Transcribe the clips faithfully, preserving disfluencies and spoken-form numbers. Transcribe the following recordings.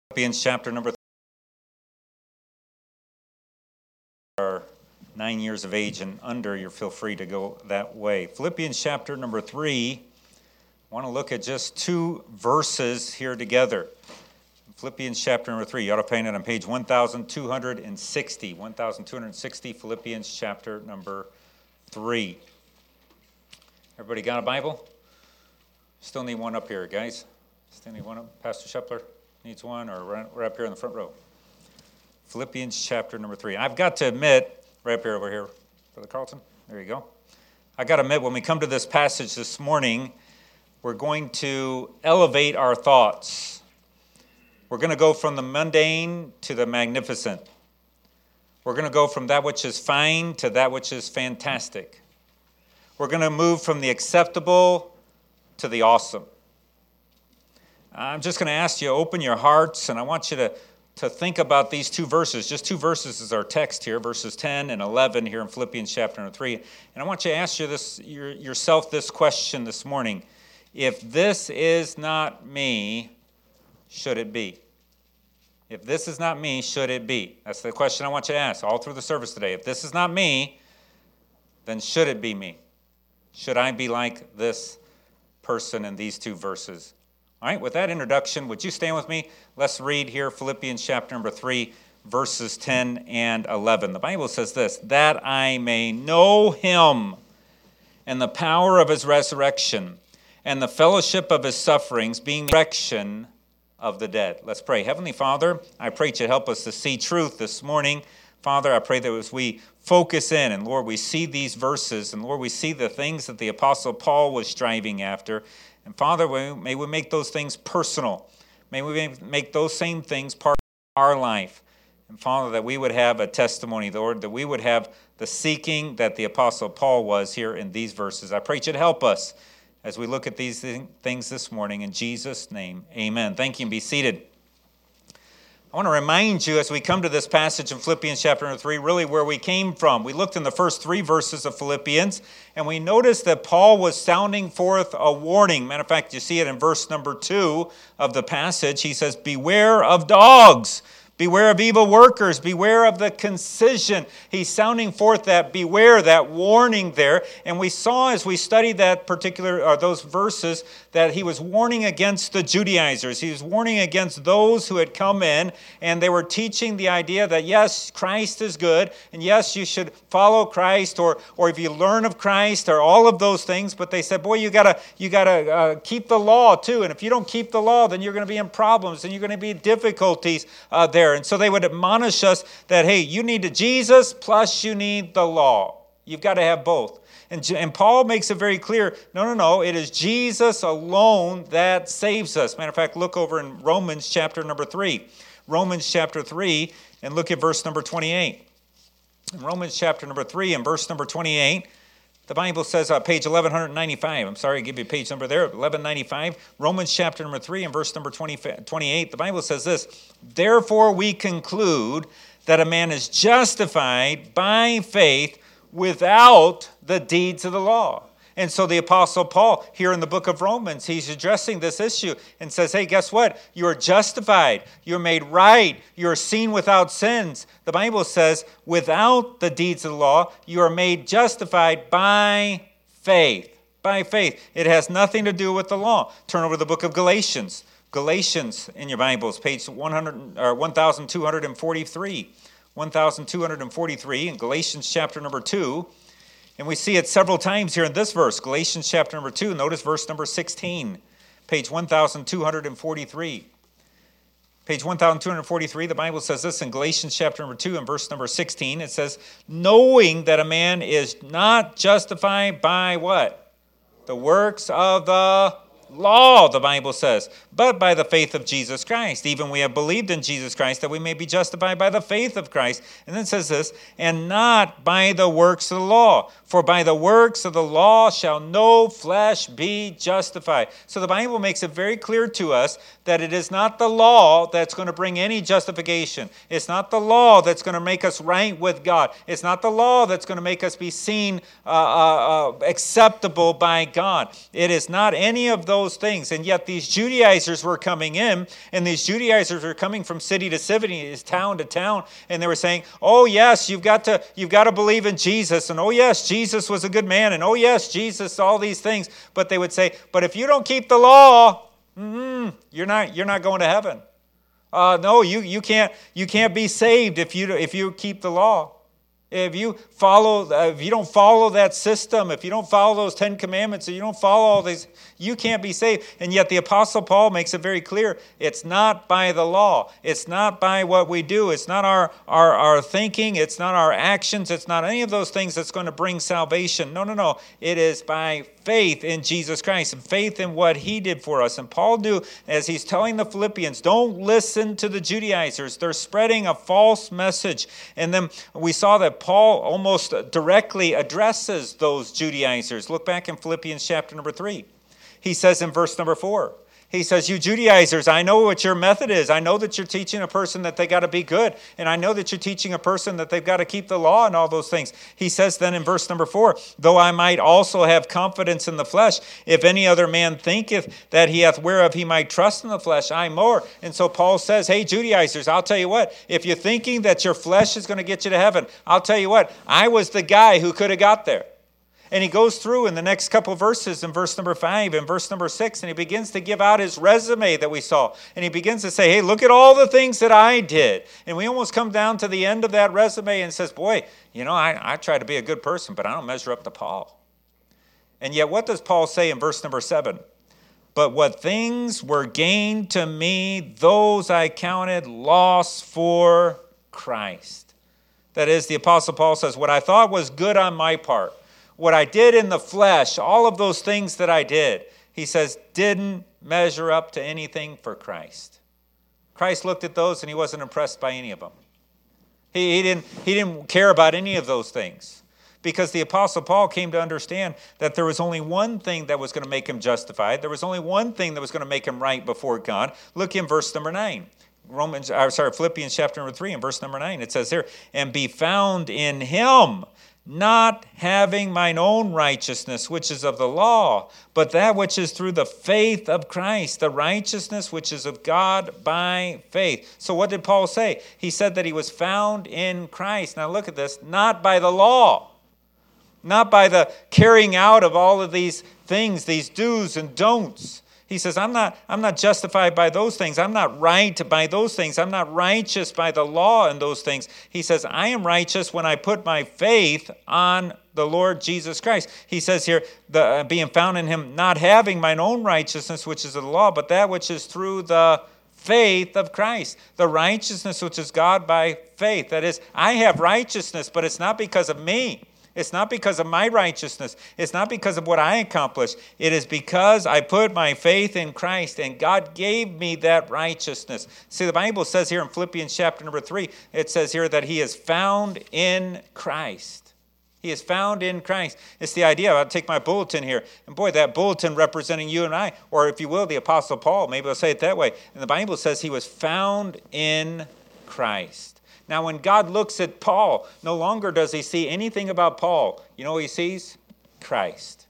Philippians chapter number three. Are nine years of age and under, you feel free to go that way. Philippians chapter number three. I want to look at just two verses here together. Philippians chapter number three. You ought to find it on page one thousand two hundred sixty. one thousand two hundred sixty, Philippians chapter number three. Everybody got a Bible? Still need one up here, guys. Still need one up. Pastor Shepler needs one, or we're up here in the front row. Philippians chapter number three. I've got to admit, right up here over here, Brother Carlton, there you go. I've got to admit, when we come to this passage this morning, we're going to elevate our thoughts. We're going to go from the mundane to the magnificent. We're going to go from that which is fine to that which is fantastic. We're going to move from the acceptable to the awesome. I'm just going to ask you, open your hearts, and I want you to, to think about these two verses. Just two verses is our text here, verses ten and eleven here in Philippians chapter number three. And I want you to ask you this, your, yourself this question this morning. If this is not me, should it be? If this is not me, should it be? That's the question I want you to ask all through the service today. If this is not me, then should it be me? Should I be like this person in these two verses? All right, with that introduction, would you stand with me? Let's read here Philippians chapter number three, verses ten and eleven. The Bible says this, that I may know him and the power of his resurrection and the fellowship of his sufferings, being the resurrection of the dead. Let's pray. Heavenly Father, I pray that you help us to see truth this morning. Father, I pray that as we focus in, and Lord, we see these verses, and Lord, we see the things that the Apostle Paul was striving after. And Father, may we make those things personal. May we make those same things part of our life. And Father, that we would have a testimony, Lord, that we would have the seeking that the Apostle Paul was here in these verses. I pray you'd help us as we look at these things this morning. In Jesus' name, amen. Thank you, and be seated. I want to remind you as we come to this passage in Philippians chapter three, really where we came from. We looked in the first three verses of Philippians, and we noticed that Paul was sounding forth a warning. Matter of fact, you see it in verse number two of the passage. He says, beware of dogs. Beware of evil workers. Beware of the concision. He's sounding forth that beware, that warning there. And we saw as we studied that particular, or those verses, that he was warning against the Judaizers. He was warning against those who had come in, and they were teaching the idea that yes, Christ is good, and yes, you should follow Christ, or or if you learn of Christ, or all of those things. But they said, boy, you gotta you gotta uh, keep the law too. And if you don't keep the law, then you're going to be in problems, and you're going to be in difficulties uh, there. And so they would admonish us that, hey, you need the Jesus plus you need the law. You've got to have both. And, and Paul makes it very clear, no, no, no, it is Jesus alone that saves us. Matter of fact, look over in Romans chapter number three. Romans chapter three, and look at verse number twenty-eight. In Romans chapter number three and verse number twenty-eight, the Bible says, uh, page eleven ninety-five. I'm sorry, I give you a page number there, eleven ninety-five. Romans chapter number three and verse number twenty, twenty-eight. The Bible says this, therefore we conclude that a man is justified by faith without the deeds of the law. And so the Apostle Paul, here in the book of Romans, he's addressing this issue and says, hey, guess what? You are justified. You're made right. You're seen without sins. The Bible says, without the deeds of the law, you are made justified by faith. By faith. It has nothing to do with the law. Turn over to the book of Galatians. Galatians in your Bibles, page one hundred, or one thousand two hundred forty-three. one thousand two hundred forty-three in Galatians chapter number two. And we see it several times here in this verse, Galatians chapter number two. Notice verse number sixteen, page one thousand two hundred forty-three. Page one thousand two hundred forty-three, the Bible says this in Galatians chapter number two and verse number sixteen. It says, knowing that a man is not justified by what? The works of the law, the Bible says, but by the faith of Jesus Christ. Even we have believed in Jesus Christ that we may be justified by the faith of Christ. And then it says this, and not by the works of the law. For by the works of the law shall no flesh be justified. So the Bible makes it very clear to us that it is not the law that's going to bring any justification. It's not the law that's going to make us right with God. It's not the law that's going to make us be seen uh, uh, uh, acceptable by God. It is not any of those those things. And yet these Judaizers were coming in, and these Judaizers were coming from city to city, town to town, and they were saying, oh yes, you've got to you've got to believe in Jesus, and oh yes, Jesus was a good man, and oh yes, Jesus, all these things. But they would say, but if you don't keep the law, mm-hmm, you're not you're not going to heaven. Uh, no, you you can't you can't be saved if you if you keep the law. If you follow, if you don't follow that system, if you don't follow those Ten Commandments, if you don't follow all these, you can't be saved. And yet the Apostle Paul makes it very clear, it's not by the law. It's not by what we do. It's not our, our, our thinking. It's not our actions. It's not any of those things that's going to bring salvation. No, no, no. It is by faith in Jesus Christ and faith in what he did for us. And Paul knew, as he's telling the Philippians, don't listen to the Judaizers. They're spreading a false message. And then we saw that Paul almost directly addresses those Judaizers. Look back in Philippians chapter number three. He says in verse number four, he says, you Judaizers, I know what your method is. I know that you're teaching a person that they got to be good. And I know that you're teaching a person that they've got to keep the law and all those things. He says then in verse number four, though I might also have confidence in the flesh, if any other man thinketh that he hath whereof he might trust in the flesh, I more. And so Paul says, hey, Judaizers, I'll tell you what, if you're thinking that your flesh is going to get you to heaven, I'll tell you what, I was the guy who could have got there. And he goes through in the next couple of verses, in verse number five and verse number six, and he begins to give out his resume that we saw. And he begins to say, hey, look at all the things that I did. And we almost come down to the end of that resume and says, boy, you know, I, I try to be a good person, but I don't measure up to Paul. And yet what does Paul say in verse number seven? But what things were gained to me, those I counted loss for Christ. That is, the Apostle Paul says, what I thought was good on my part, what I did in the flesh, all of those things that I did, he says, didn't measure up to anything for Christ. Christ looked at those and he wasn't impressed by any of them. He, he, didn't, he didn't care about any of those things because the Apostle Paul came to understand that there was only one thing that was going to make him justified. There was only one thing that was going to make him right before God. Look in verse number nine. Romans, or sorry, Philippians chapter number three and verse number nine. It says here, and be found in him, not having mine own righteousness, which is of the law, but that which is through the faith of Christ, the righteousness which is of God by faith. So what did Paul say? He said that he was found in Christ. Now look at this, not by the law, not by the carrying out of all of these things, these do's and don'ts. He says, I'm not, I'm not justified by those things. I'm not right by those things. I'm not righteous by the law and those things. He says, I am righteous when I put my faith on the Lord Jesus Christ. He says here, the, uh, being found in him, not having mine own righteousness, which is of the law, but that which is through the faith of Christ, the righteousness which is God by faith. That is, I have righteousness, but it's not because of me. It's not because of my righteousness. It's not because of what I accomplished. It is because I put my faith in Christ and God gave me that righteousness. See, the Bible says here in Philippians chapter number three, it says here that he is found in Christ. He is found in Christ. It's the idea. I'll take my bulletin here. And boy, that bulletin representing you and I, or if you will, the Apostle Paul, maybe I'll say it that way. And the Bible says he was found in Christ. Now, when God looks at Paul, no longer does he see anything about Paul. You know what he sees? Christ.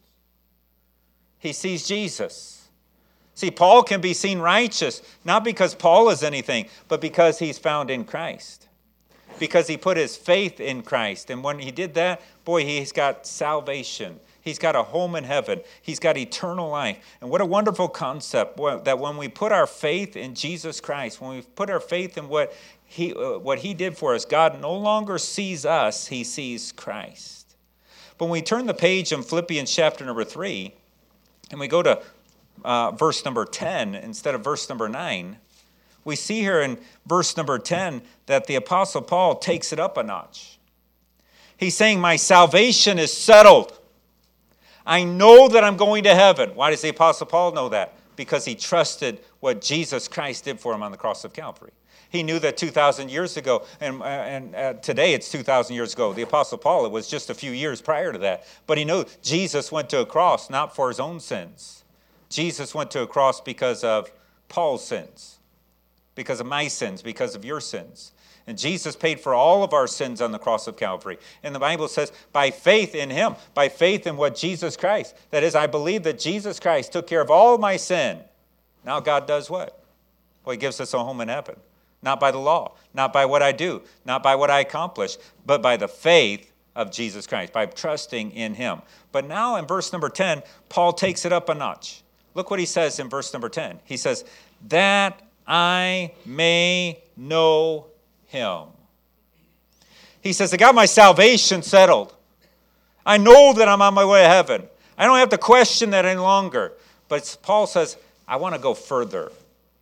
He sees Jesus. See, Paul can be seen righteous, not because Paul is anything, but because he's found in Christ. Because he put his faith in Christ. And when he did that, boy, he's got salvation. He's got a home in heaven. He's got eternal life. And what a wonderful concept that when we put our faith in Jesus Christ, when we put our faith in what He, uh, what he did for us, God no longer sees us, he sees Christ. But when we turn the page in Philippians chapter number three, and we go to uh, verse number ten instead of verse number nine, we see here in verse number ten that the Apostle Paul takes it up a notch. He's saying, my salvation is settled. I know that I'm going to heaven. Why does the Apostle Paul know that? Because he trusted what Jesus Christ did for him on the cross of Calvary. He knew that two thousand years ago, and, and uh, today it's two thousand years ago. The Apostle Paul, it was just a few years prior to that. But he knew Jesus went to a cross not for his own sins. Jesus went to a cross because of Paul's sins. because of my sins, because of your sins. And Jesus paid for all of our sins on the cross of Calvary. And the Bible says, by faith in him, by faith in what Jesus Christ, that is, I believe that Jesus Christ took care of all my sin. Now God does what? Well, he gives us a home in heaven. Not by the law, not by what I do, not by what I accomplish, but by the faith of Jesus Christ, by trusting in him. But now in verse number ten, Paul takes it up a notch. Look what he says in verse number ten. He says, that I may know him. He says, I got my salvation settled. I know that I'm on my way to heaven. I don't have to question that any longer. But Paul says, I want to go further.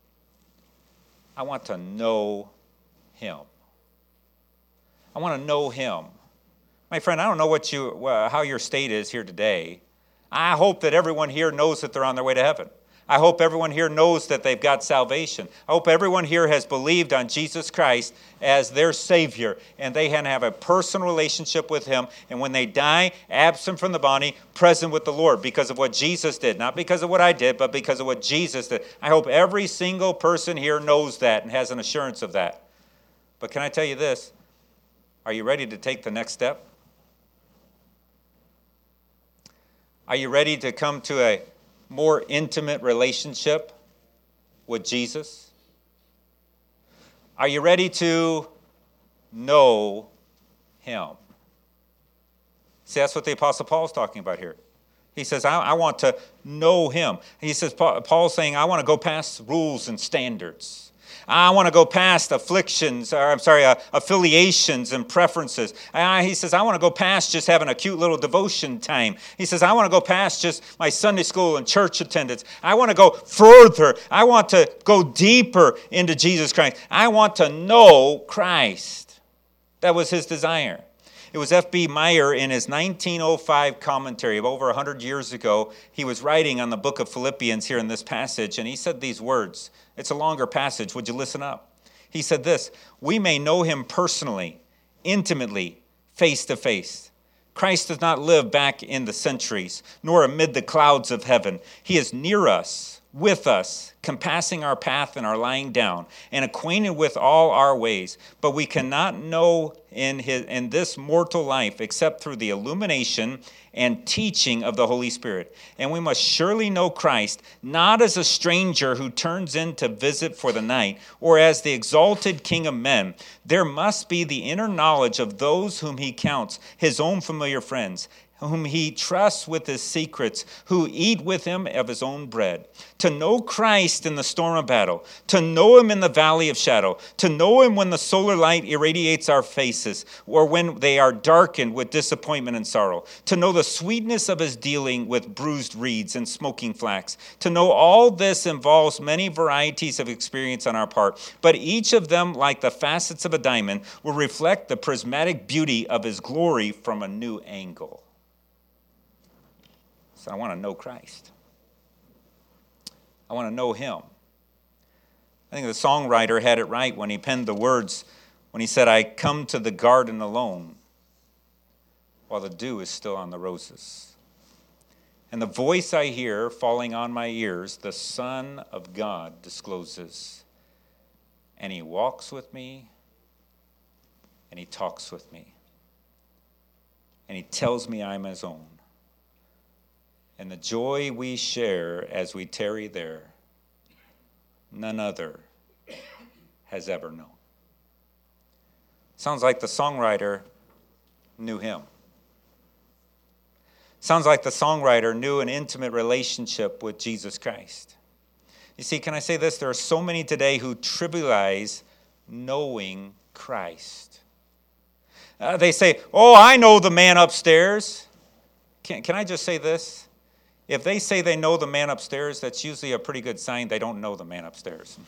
I want to know him. I want to know him. My friend, I don't know what you, how your state is here today. I hope that everyone here knows that they're on their way to heaven. I hope everyone here knows that they've got salvation. I hope everyone here has believed on Jesus Christ as their Savior, and they can have a personal relationship with him, and when they die, absent from the body, present with the Lord because of what Jesus did. Not because of what I did, but because of what Jesus did. I hope every single person here knows that and has an assurance of that. But can I tell you this? Are you ready to take the next step? Are you ready to come to a more intimate relationship with Jesus? Are you ready to know him? See, that's what the Apostle Paul is talking about here. He says, I, I want to know him. He says, Paul, Paul's saying, I want to go past rules and standards. I want to go past afflictions, or I'm sorry, uh, affiliations and preferences. Uh, he says, I want to go past just having a cute little devotion time. He says, I want to go past just my Sunday school and church attendance. I want to go further. I want to go deeper into Jesus Christ. I want to know Christ. That was his desire. It was F B Meyer in his nineteen oh five commentary of over one hundred years ago. He was writing on the book of Philippians here in this passage, and he said these words. It's a longer passage. Would you listen up? He said this, we may know him personally, intimately, face to face. Christ does not live back in the centuries, nor amid the clouds of heaven. He is near us, with us, compassing our path and our lying down, and acquainted with all our ways. But we cannot know in his in this mortal life except through the illumination and teaching of the Holy Spirit. And we must surely know Christ, not as a stranger who turns in to visit for the night, or as the exalted King of men. There must be the inner knowledge of those whom he counts his own familiar friends, whom he trusts with his secrets, who eat with him of his own bread. To know Christ in the storm of battle, to know him in the valley of shadow, to know him when the solar light irradiates our faces, or when they are darkened with disappointment and sorrow, to know the sweetness of his dealing with bruised reeds and smoking flax. To know all this involves many varieties of experience on our part, but each of them, like the facets of a diamond, will reflect the prismatic beauty of his glory from a new angle. So I want to know Christ. I want to know him. I think the songwriter had it right when he penned the words, when he said, I come to the garden alone while the dew is still on the roses. And the voice I hear falling on my ears, the Son of God discloses. And he walks with me, and he talks with me. And he tells me I'm his own. And the joy we share as we tarry there, none other has ever known. Sounds like the songwriter knew him. Sounds like the songwriter knew an intimate relationship with Jesus Christ. You see, can I say this? There are so many today who trivialize knowing Christ. Uh, they say, oh, I know the man upstairs. Can, can I just say this? If they say they know the man upstairs, that's usually a pretty good sign they don't know the man upstairs.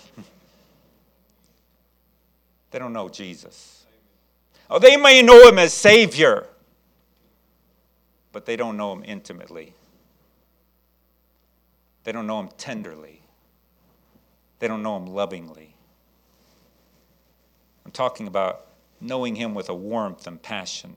They don't know Jesus. Oh, they may know him as Savior, but they don't know him intimately. They don't know him tenderly. They don't know him lovingly. I'm talking about knowing him with a warmth and passion.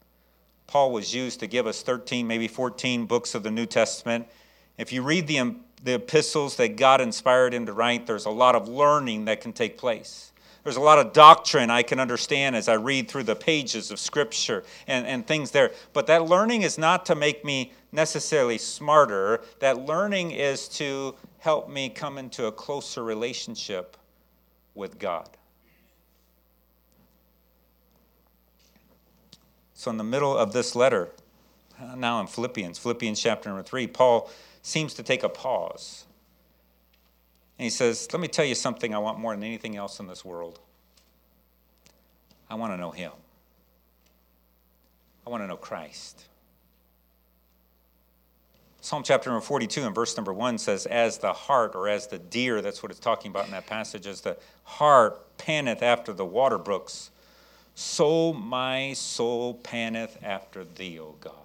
Paul was used to give us thirteen, maybe fourteen books of the New Testament. If you read the the epistles that God inspired him to write, there's a lot of learning that can take place. There's a lot of doctrine I can understand as I read through the pages of Scripture and, and things there. But that learning is not to make me necessarily smarter. That learning is to help me come into a closer relationship with God. So in the middle of this letter, now in Philippians, Philippians chapter number three, Paul seems to take a pause. And he says, let me tell you something I want more than anything else in this world. I want to know him. I want to know Christ. Psalm chapter number forty-two and verse number one says, as the hart, or as the deer, that's what it's talking about in that passage, as the hart panteth after the water brooks, so my soul panteth after thee, O God.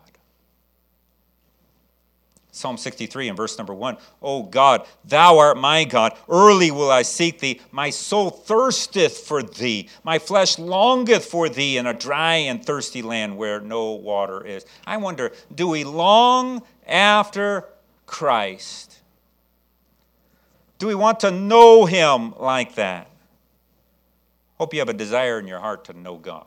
Psalm sixty-three and verse number one, O God, thou art my God, early will I seek thee. My soul thirsteth for thee. My flesh longeth for thee in a dry and thirsty land where no water is. I wonder, do we long after Christ? Do we want to know him like that? Hope you have a desire in your heart to know God,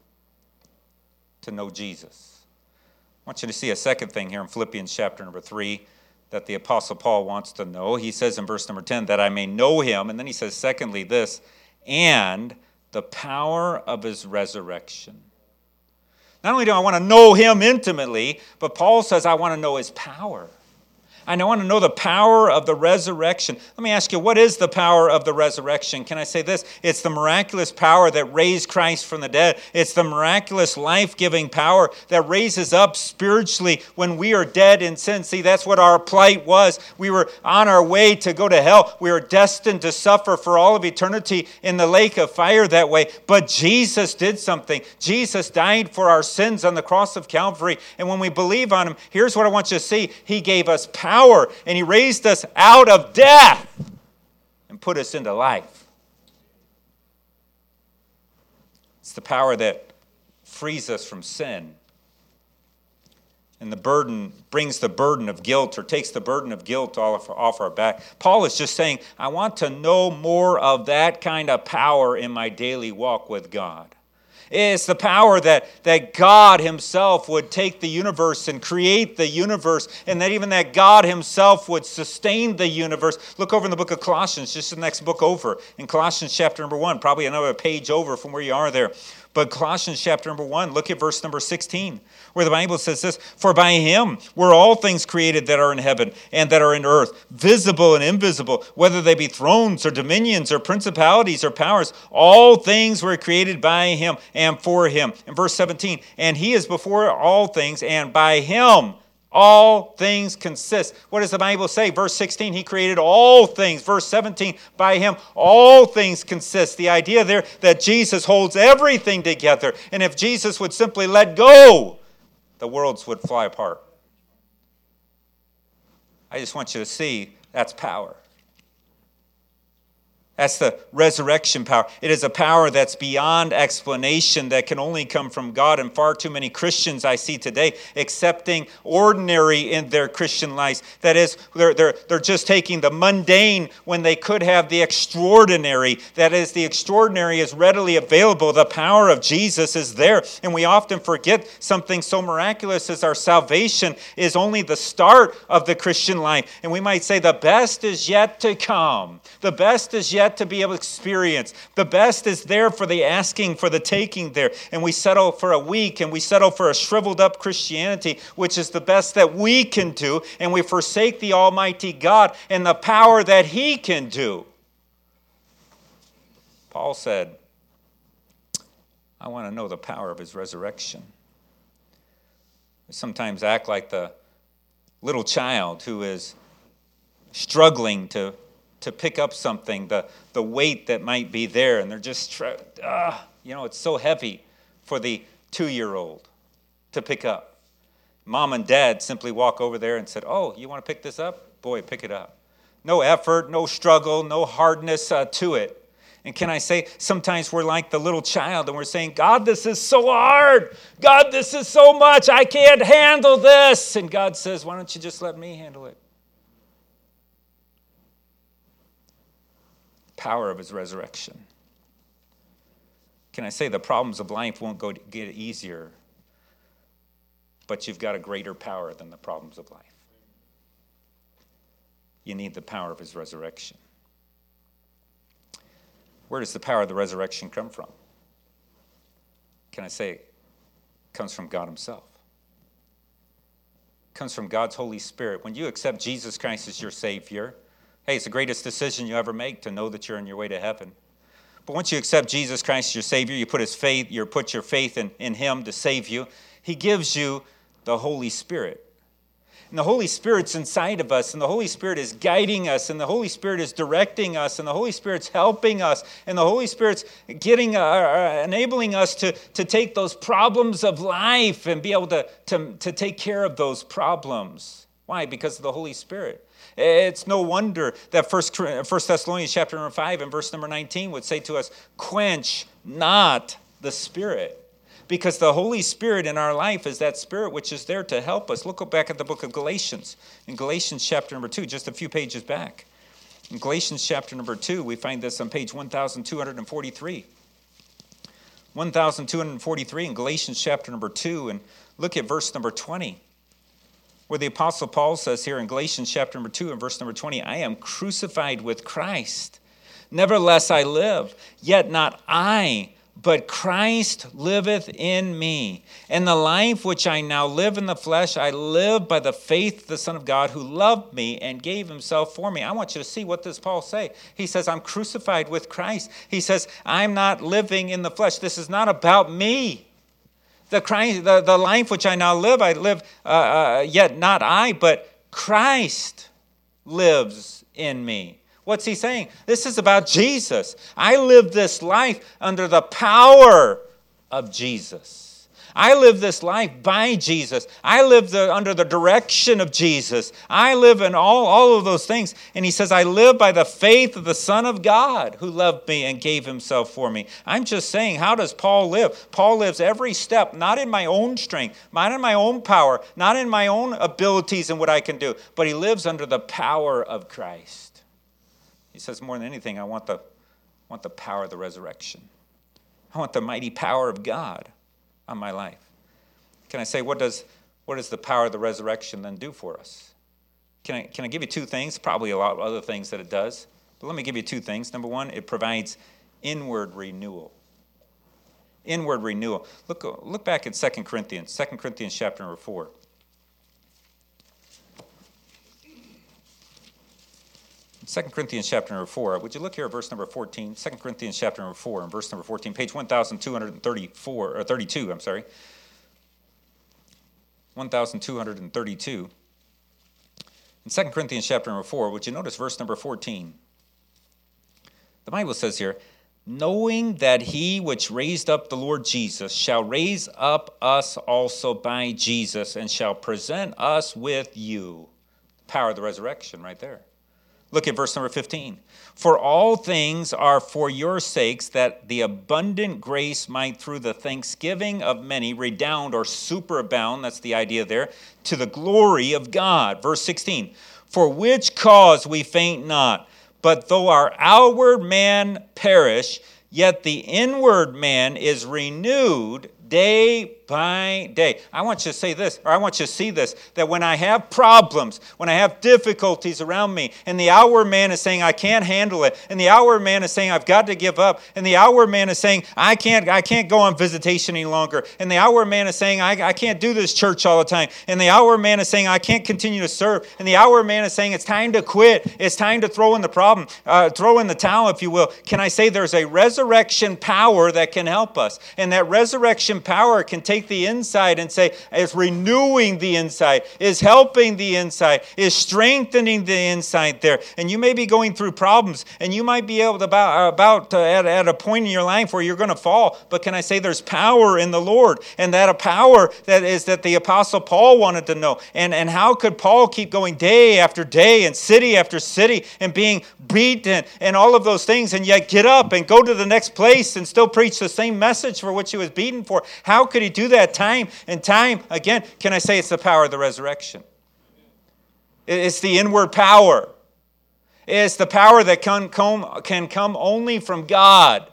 to know Jesus. I want you to see a second thing here in Philippians chapter number three that the Apostle Paul wants to know. He says in verse number ten, that I may know him. And then he says, secondly, this, and the power of his resurrection. Not only do I want to know him intimately, but Paul says I want to know his power. I want to know the power of the resurrection. Let me ask you, what is the power of the resurrection? Can I say this? It's the miraculous power that raised Christ from the dead. It's the miraculous life-giving power that raises up spiritually when we are dead in sin. See, that's what our plight was. We were on our way to go to hell. We were destined to suffer for all of eternity in the lake of fire that way. But Jesus did something. Jesus died for our sins on the cross of Calvary. And when we believe on him, here's what I want you to see. He gave us power. Power, and he raised us out of death and put us into life. It's the power that frees us from sin. And the burden brings the burden of guilt, or takes the burden of guilt off, off our back. Paul is just saying, I want to know more of that kind of power in my daily walk with God. It's the power that, that God himself would take the universe and create the universe, and that even that God himself would sustain the universe. Look over in the book of Colossians, just the next book over. In Colossians chapter number one, probably another page over from where you are there. But Colossians chapter number one, look at verse number sixteen, where the Bible says this, for by him were all things created that are in heaven and that are in earth, visible and invisible, whether they be thrones or dominions or principalities or powers, all things were created by him and for him. In verse seventeen, and he is before all things, and by him all things consist. What does the Bible say? Verse sixteen, he created all things. Verse seventeen, by him all things consist. The idea there that Jesus holds everything together. And if Jesus would simply let go, the worlds would fly apart. I just want you to see that's power. That's the resurrection power. It is a power that's beyond explanation, that can only come from God. And far too many Christians I see today accepting ordinary in their Christian lives. That is, they're, they're, they're just taking the mundane when they could have the extraordinary. That is, the extraordinary is readily available. The power of Jesus is there. And we often forget something so miraculous as our salvation is only the start of the Christian life. And we might say the best is yet to come. The best is yet to be able to experience. The best is there for the asking, for the taking there. And we settle for a week, and we settle for a shriveled up Christianity, which is the best that we can do. And we forsake the Almighty God and the power that he can do. Paul said, I want to know the power of his resurrection. We sometimes act like the little child who is struggling to to pick up something, the, the weight that might be there, and they're just, try, uh, you know, it's so heavy for the two-year-old to pick up. Mom and dad simply walk over there and said, oh, you want to pick this up? Boy, pick it up. No effort, no struggle, no hardness uh, to it. And can I say, sometimes we're like the little child, and we're saying, God, this is so hard. God, this is so much. I can't handle this. And God says, why don't you just let me handle it? power of his resurrection. Can I say the problems of life won't go get easier, but you've got a greater power than the problems of life. You need the power of his resurrection. Where does the power of the resurrection come from? Can I say it comes from God himself? It comes from God's Holy Spirit. When you accept Jesus Christ as your Savior, hey, it's the greatest decision you ever make to know that you're on your way to heaven. But once you accept Jesus Christ as your Savior, you put his faith, you put your faith in, in him to save you. He gives you the Holy Spirit. And the Holy Spirit's inside of us, and the Holy Spirit is guiding us, and the Holy Spirit is directing us, and the Holy Spirit's helping us, and the Holy Spirit's getting, uh, enabling us to, to take those problems of life and be able to, to, to take care of those problems. Why? Because of the Holy Spirit. It's no wonder that First Thessalonians chapter number five and verse number nineteen would say to us, quench not the Spirit. Because the Holy Spirit in our life is that Spirit which is there to help us. Look back at the book of Galatians. In Galatians chapter number two, just a few pages back. In Galatians chapter number two, we find this on page one thousand two hundred forty-three. one thousand two hundred forty-three in Galatians chapter number two, and look at verse number twenty. Where the Apostle Paul says here in Galatians chapter number two and verse number twenty, I am crucified with Christ. Nevertheless I live, yet not I, but Christ liveth in me. And the life which I now live in the flesh, I live by the faith of the Son of God who loved me and gave himself for me. I want you to see what does Paul say. He says, I'm crucified with Christ. He says, I'm not living in the flesh. This is not about me. The, Christ, the, the life which I now live, I live, uh, uh, yet not I, but Christ lives in me. What's he saying? This is about Jesus. I live this life under the power of Jesus. I live this life by Jesus. I live the, under the direction of Jesus. I live in all, all of those things. And he says, I live by the faith of the Son of God who loved me and gave himself for me. I'm just saying, how does Paul live? Paul lives every step, not in my own strength, not in my own power, not in my own abilities and what I can do, but he lives under the power of Christ. He says, more than anything, I want the, I want the power of the resurrection. I want the mighty power of God on my life. Can I say, what does what does the power of the resurrection then do for us? Can I can I give you two things? Probably a lot of other things that it does, but let me give you two things. Number one, it provides inward renewal. Inward renewal. Look look back at Second Corinthians, Second Corinthians chapter number four. Second Corinthians chapter number four. Would you look here at verse number fourteen? Second Corinthians chapter number four and verse number fourteen, page one thousand two hundred thirty-four, or thirty-two, I'm sorry. one thousand two hundred thirty-two. In Second Corinthians chapter number four, would you notice verse number fourteen? The Bible says here, knowing that he which raised up the Lord Jesus shall raise up us also by Jesus and shall present us with you. Power of the resurrection right there. Look at verse number fifteen. For all things are for your sakes, that the abundant grace might through the thanksgiving of many redound or superabound, that's the idea there, to the glory of God. Verse sixteen. For which cause we faint not, but though our outward man perish, yet the inward man is renewed day by day. I want you to say this, or I want you to see this, that when I have problems, when I have difficulties around me, and the outward man is saying, I can't handle it, and the outward man is saying, I've got to give up, and the outward man is saying, I can't I can't go on visitation any longer, and the outward man is saying, I, I can't do this church all the time, and the outward man is saying, I can't continue to serve, and the outward man is saying, it's time to quit, it's time to throw in the problem, uh, throw in the towel, if you will. Can I say there's a resurrection power that can help us, and that resurrection power can take the inside and say, is renewing the inside, is helping the inside, is strengthening the inside there. And you may be going through problems, and you might be able to about, about to, at, at a point in your life where you're going to fall. But can I say there's power in the Lord, and that a power that is that the Apostle Paul wanted to know. And, and how could Paul keep going day after day and city after city and being beaten and all of those things, and yet get up and go to the next place and still preach the same message for which he was beaten for? How could he do that time and time again? Can I say it's the power of the resurrection? It's the inward power. It's the power that can come, can come only from God.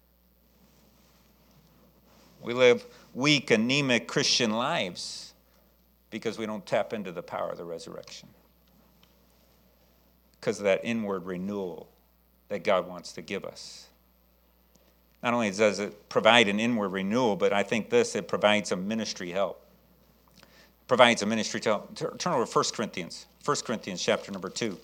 We live weak, anemic Christian lives because we don't tap into the power of the resurrection. Because of that inward renewal that God wants to give us. Not only does it provide an inward renewal, but I think this, it provides a ministry help. It provides a ministry help. Turn over to First Corinthians. First Corinthians chapter number two.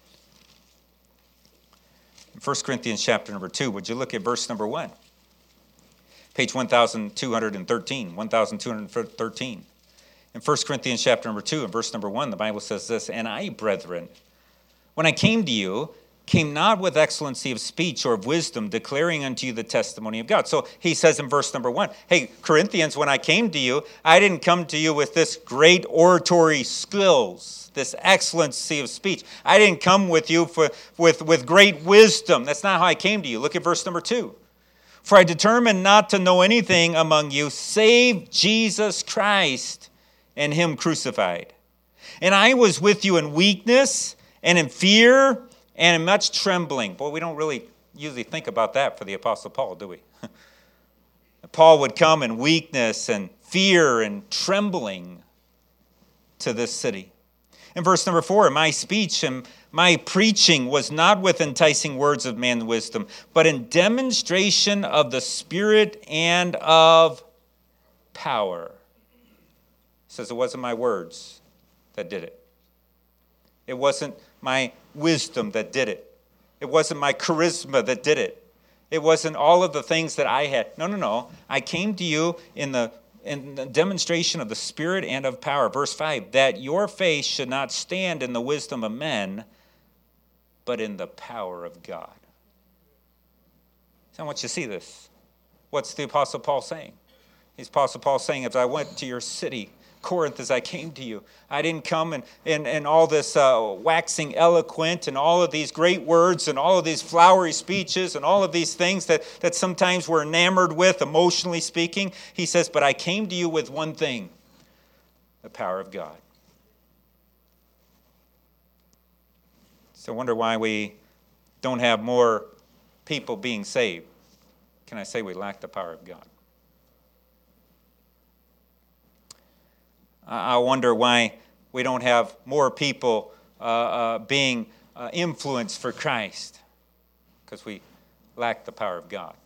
First Corinthians chapter number two, would you look at verse number one? Page one thousand two hundred thirteen. one thousand two hundred thirteen. In First Corinthians chapter number two, and verse number one, the Bible says this, "And I, brethren, when I came to you, came not with excellency of speech or of wisdom, declaring unto you the testimony of God." So he says in verse number one, hey, Corinthians, when I came to you, I didn't come to you with this great oratory skills, this excellency of speech. I didn't come with you for, with, with great wisdom. That's not how I came to you. Look at verse number two. "For I determined not to know anything among you save Jesus Christ and him crucified. And I was with you in weakness and in fear and in much trembling." Boy, we don't really usually think about that for the Apostle Paul, do we? Paul would come in weakness and fear and trembling to this city. In verse number four, "My speech and my preaching was not with enticing words of man's wisdom, but in demonstration of the Spirit and of power." He says, it wasn't my words that did it. It wasn't my wisdom that did it. It wasn't my charisma that did it. It wasn't all of the things that I had. No, no, no. I came to you in the, in the demonstration of the Spirit and of power. Verse five, "That your faith should not stand in the wisdom of men, but in the power of God." So I want you to see this. What's the Apostle Paul saying? The Apostle Paul saying, as I went to your city, Corinth, as I came to you, I didn't come and, and, and all this uh, waxing eloquent and all of these great words and all of these flowery speeches and all of these things that, that sometimes we're enamored with, emotionally speaking. He says, but I came to you with one thing, the power of God. So I wonder why we don't have more people being saved. Can I say we lack the power of God? I wonder why we don't have more people uh, uh, being uh, influenced for Christ, because we lack the power of God.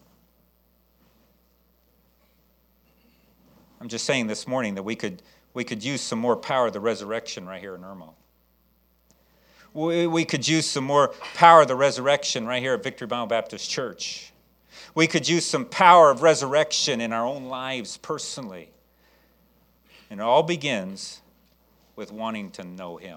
I'm just saying this morning that we could we could use some more power of the resurrection right here in Irmo. We, we could use some more power of the resurrection right here at Victory Bible Baptist Church. We could use some power of resurrection in our own lives personally. And it all begins with wanting to know him.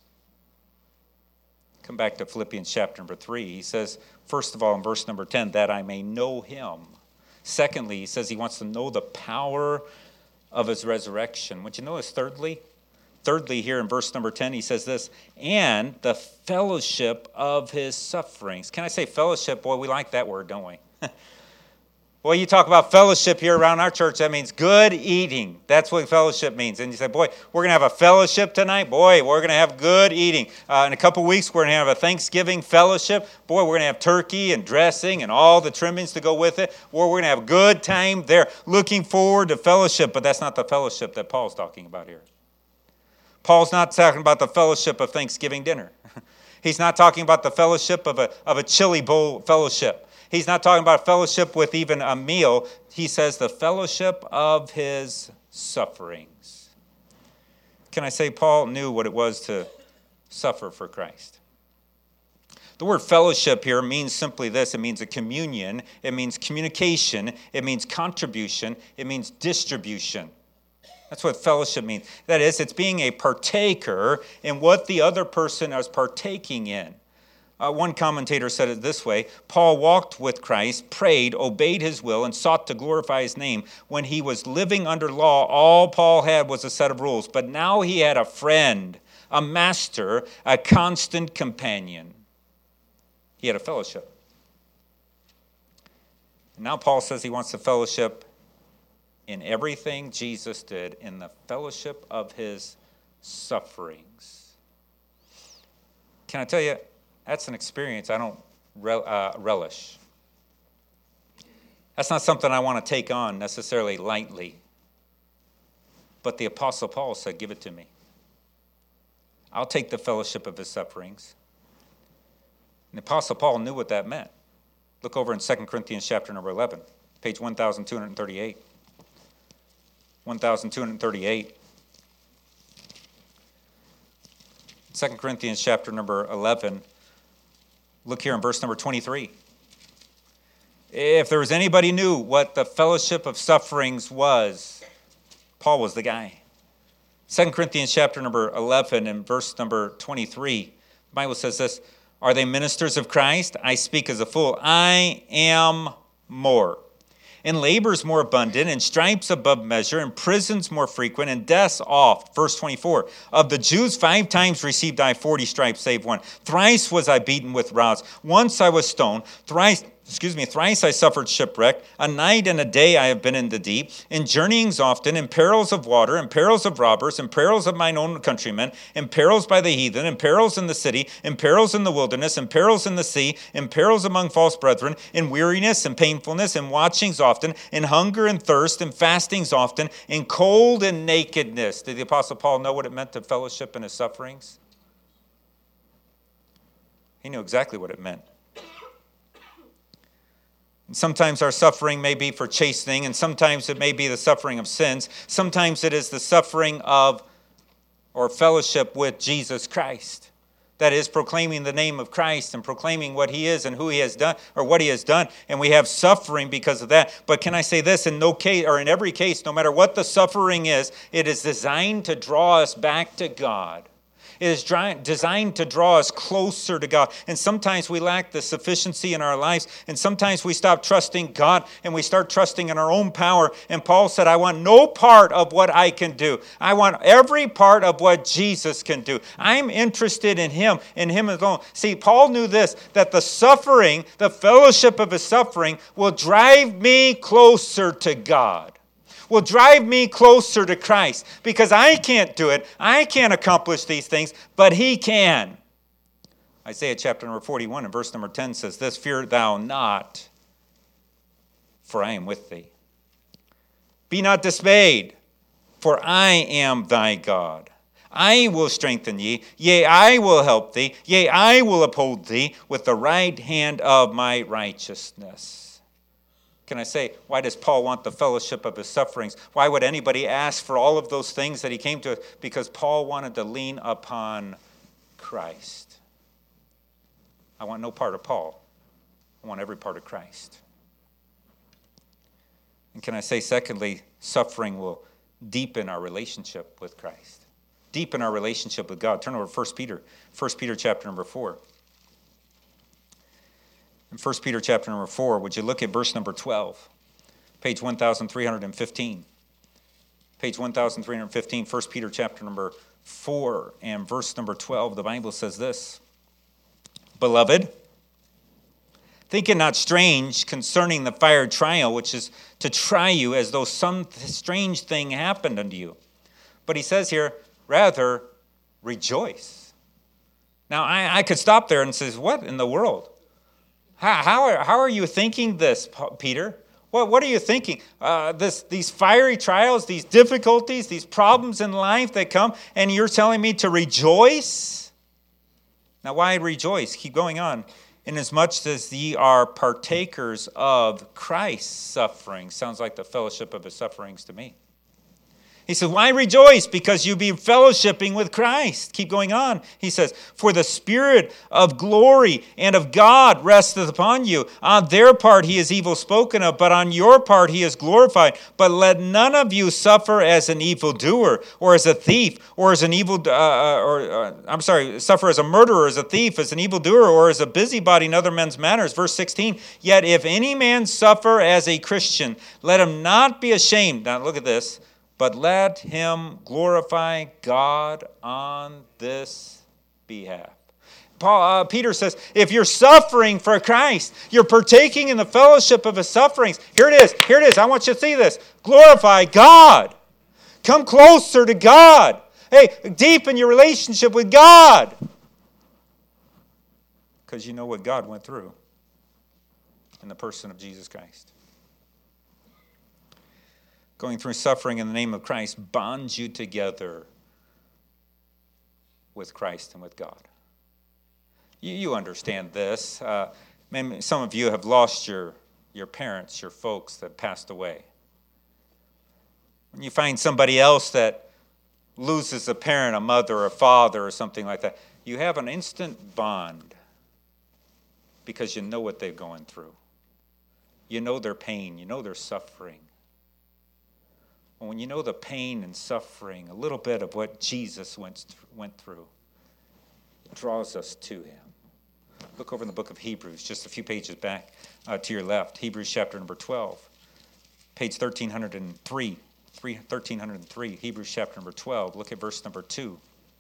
Come back to Philippians chapter number three. He says, first of all, in verse number ten, that I may know him. Secondly, he says he wants to know the power of his resurrection. Would you notice thirdly? Thirdly, here in verse number ten, he says this, and the fellowship of his sufferings. Can I say fellowship? Boy, we like that word, don't we? Well, you talk about fellowship here around our church, that means good eating. That's what fellowship means. And you say, boy, we're going to have a fellowship tonight. Boy, we're going to have good eating. Uh, in a couple weeks, we're going to have a Thanksgiving fellowship. Boy, we're going to have turkey and dressing and all the trimmings to go with it. Boy, we're going to have a good time there. Looking forward to fellowship, but that's not the fellowship that Paul's talking about here. Paul's not talking about the fellowship of Thanksgiving dinner. He's not talking about the fellowship of a, of a chili bowl fellowship. He's not talking about fellowship with even a meal. He says the fellowship of his sufferings. Can I say Paul knew what it was to suffer for Christ? The word fellowship here means simply this. It means a communion. It means communication. It means contribution. It means distribution. That's what fellowship means. That is, it's being a partaker in what the other person is partaking in. Uh, one commentator said it this way, Paul walked with Christ, prayed, obeyed his will, and sought to glorify his name. When he was living under law, all Paul had was a set of rules. But now he had a friend, a master, a constant companion. He had a fellowship. And now Paul says he wants the fellowship in everything Jesus did, in the fellowship of his sufferings. Can I tell you, that's an experience I don't rel- uh, relish. That's not something I want to take on necessarily lightly. But the Apostle Paul said, give it to me. I'll take the fellowship of his sufferings. And the Apostle Paul knew what that meant. Look over in Second Corinthians chapter number eleven, page one thousand two hundred thirty-eight. one thousand two hundred thirty-eight. Second Corinthians chapter number eleven. Look here in verse number twenty-three. If there was anybody who knew what the fellowship of sufferings was, Paul was the guy. Second Corinthians chapter number eleven and verse number twenty-three. The Bible says this, are they ministers of Christ? I speak as a fool. I am more. In labors more abundant, in stripes above measure, in prisons more frequent, and deaths oft. Verse twenty-four, of the Jews five times received I forty stripes, save one. Thrice was I beaten with rods. Once I was stoned. Thrice, excuse me, thrice I suffered shipwreck. A night and a day I have been in the deep. In journeyings often, in perils of water, in perils of robbers, in perils of mine own countrymen, in perils by the heathen, in perils in the city, in perils in the wilderness, in perils in the sea, in perils among false brethren, in weariness and painfulness, in watchings often, in hunger and thirst, in fastings often, in cold and nakedness. Did the Apostle Paul know what it meant to fellowship in his sufferings? He knew exactly what it meant. Sometimes our suffering may be for chastening, and sometimes it may be the suffering of sins. Sometimes it is the suffering of or fellowship with Jesus Christ. That is proclaiming the name of Christ and proclaiming what he is and who he has done or what he has done. And we have suffering because of that. But can I say this, in no case or in every case, no matter what the suffering is, it is designed to draw us back to God. It is designed to draw us closer to God. And sometimes we lack the sufficiency in our lives. And sometimes we stop trusting God and we start trusting in our own power. And Paul said, I want no part of what I can do. I want every part of what Jesus can do. I'm interested in him, in him alone. See, Paul knew this, that the suffering, the fellowship of his suffering will drive me closer to God. Will drive me closer to Christ, because I can't do it. I can't accomplish these things, but he can. Isaiah chapter number forty-one and verse number ten says this, fear thou not, for I am with thee. Be not dismayed, for I am thy God. I will strengthen thee, yea, I will help thee, yea, I will uphold thee with the right hand of my righteousness. Can I say, why does Paul want the fellowship of his sufferings? Why would anybody ask for all of those things that he came to? Because Paul wanted to lean upon Christ. I want no part of Paul. I want every part of Christ. And can I say, secondly, suffering will deepen our relationship with Christ. Deepen our relationship with God. Turn over to First Peter. First Peter chapter number four. In First Peter chapter number four, would you look at verse number twelve? Page one thousand three hundred fifteen. Page one thousand three hundred fifteen, First Peter chapter number four and verse number twelve. The Bible says this, beloved, think it not strange concerning the fire trial, which is to try you as though some strange thing happened unto you. But he says here, rather, rejoice. Now, I, I could stop there and say, what in the world? How, how, are, how are you thinking this, Peter? What, what are you thinking? Uh, this, these fiery trials, these difficulties, these problems in life that come, and you're telling me to rejoice? Now, why rejoice? Keep going on. Inasmuch as ye are partakers of Christ's suffering. Sounds like the fellowship of his sufferings to me. He says, why rejoice? Because you be fellowshipping with Christ. Keep going on. He says, for the Spirit of glory and of God resteth upon you. On their part he is evil spoken of, but on your part he is glorified. But let none of you suffer as an evildoer, or as a thief, or as an evil, uh, or uh, I'm sorry, suffer as a murderer, as a thief, as an evildoer, or as a busybody in other men's matters. Verse sixteen, yet if any man suffer as a Christian, let him not be ashamed. Now look at this. But let him glorify God on this behalf. Paul, uh, Peter says, if you're suffering for Christ, you're partaking in the fellowship of his sufferings. Here it is. Here it is. I want you to see this. Glorify God. Come closer to God. Hey, deepen your relationship with God. because you know what God went through in the person of Jesus Christ. Going through suffering in the name of Christ bonds you together with Christ and with God. You, you understand this. Uh, maybe some of you have lost your, your parents, your folks that passed away. When you find somebody else that loses a parent, a mother, or a father, or something like that, you have an instant bond because you know what they're going through. You know their pain. You know their suffering. And when you know the pain and suffering, a little bit of what Jesus went, went through, it draws us to him. Look over in the book of Hebrews, just a few pages back uh, to your left. Hebrews chapter number twelve, page thirteen oh three. thirteen oh three, Hebrews chapter number twelve. Look at verse number two.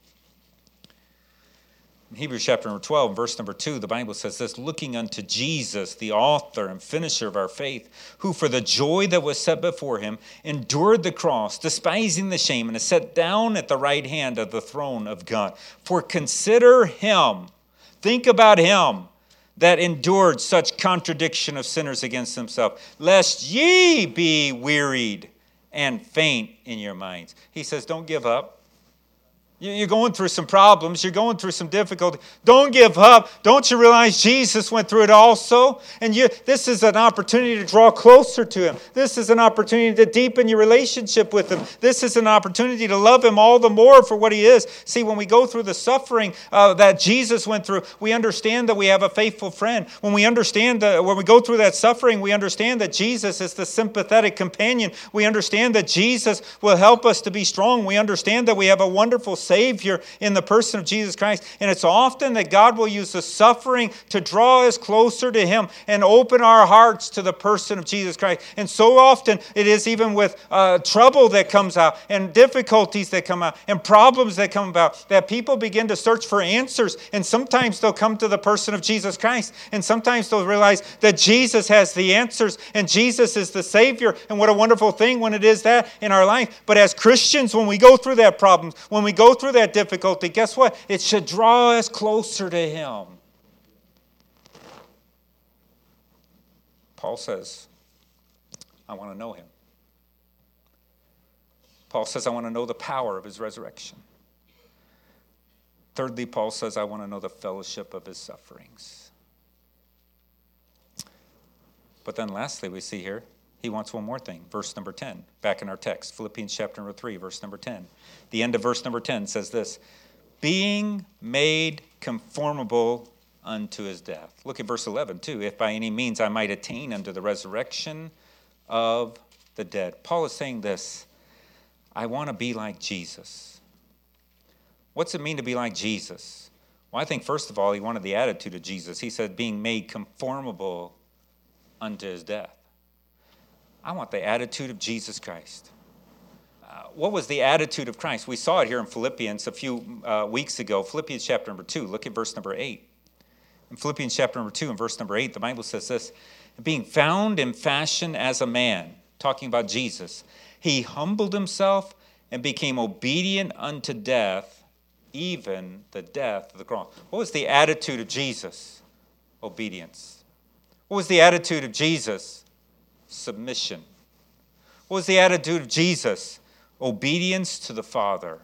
In Hebrews chapter number twelve, verse number two, the Bible says this, looking unto Jesus, the author and finisher of our faith, who for the joy that was set before him endured the cross, despising the shame, and is set down at the right hand of the throne of God. For consider him, think about him, that endured such contradiction of sinners against himself, lest ye be wearied and faint in your minds. He says, don't give up. You're going through some problems. You're going through some difficulty. Don't give up. Don't you realize Jesus went through it also? And you, this is an opportunity to draw closer to him. This is an opportunity to deepen your relationship with him. This is an opportunity to love him all the more for what he is. See, when we go through the suffering uh, that Jesus went through, we understand that we have a faithful friend. When we understand, uh, when we go through that suffering, we understand that Jesus is the sympathetic companion. We understand that Jesus will help us to be strong. We understand that we have a wonderful Savior in the person of Jesus Christ. And it's often that God will use the suffering to draw us closer to him and open our hearts to the person of Jesus Christ. And so often it is even with uh, trouble that comes out and difficulties that come out and problems that come about that people begin to search for answers. And sometimes they'll come to the person of Jesus Christ. And sometimes they'll realize that Jesus has the answers and Jesus is the Savior. And what a wonderful thing when it is that in our life. But as Christians, when we go through that problem, when we go through that difficulty, guess what? It should draw us closer to him. Paul says, I want to know him. Paul says, I want to know the power of his resurrection. Thirdly, Paul says, I want to know the fellowship of his sufferings. But then lastly, we see here, he wants one more thing. Verse number ten, back in our text, Philippians chapter number three, verse number ten. The end of verse number ten says this, being made conformable unto his death. Look at verse eleven too. If by any means I might attain unto the resurrection of the dead. Paul is saying this, I want to be like Jesus. What's it mean to be like Jesus? Well, I think first of all, he wanted the attitude of Jesus. He said being made conformable unto his death. I want the attitude of Jesus Christ. Uh, what was the attitude of Christ? We saw it here in Philippians a few uh, weeks ago. Philippians chapter number two. Look at verse number eight. In Philippians chapter number two and verse number eight, the Bible says this, being found in fashion as a man, talking about Jesus, he humbled himself and became obedient unto death, even the death of the cross. What was the attitude of Jesus? Obedience. What was the attitude of Jesus? Submission. What was the attitude of Jesus? Obedience to the Father.